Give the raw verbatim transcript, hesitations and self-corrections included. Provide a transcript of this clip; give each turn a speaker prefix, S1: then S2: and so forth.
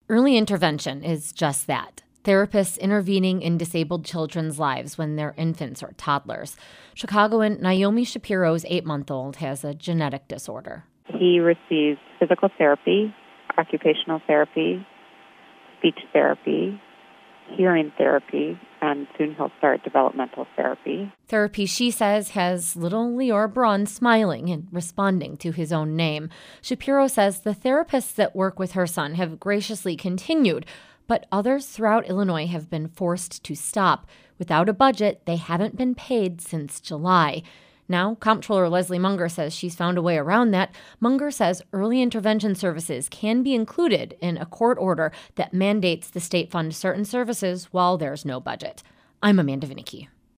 S1: Early intervention is just that. Therapists intervening in disabled children's lives when they're infants or toddlers. Chicagoan Naomi Shapiro's eight-month-old has a genetic disorder.
S2: He receives physical therapy, occupational therapy, speech therapy, hearing therapy, and soon he'll start developmental therapy.
S1: Therapy, she says, has little Lior Braun smiling and responding to his own name. Shapiro says the therapists that work with her son have graciously continued, but others throughout Illinois have been forced to stop. Without a budget, they haven't been paid since July. Now, Comptroller Leslie Munger says she's found a way around that. Munger says early intervention services can be included in a court order that mandates the state fund certain services while there's no budget. I'm Amanda Vinicky.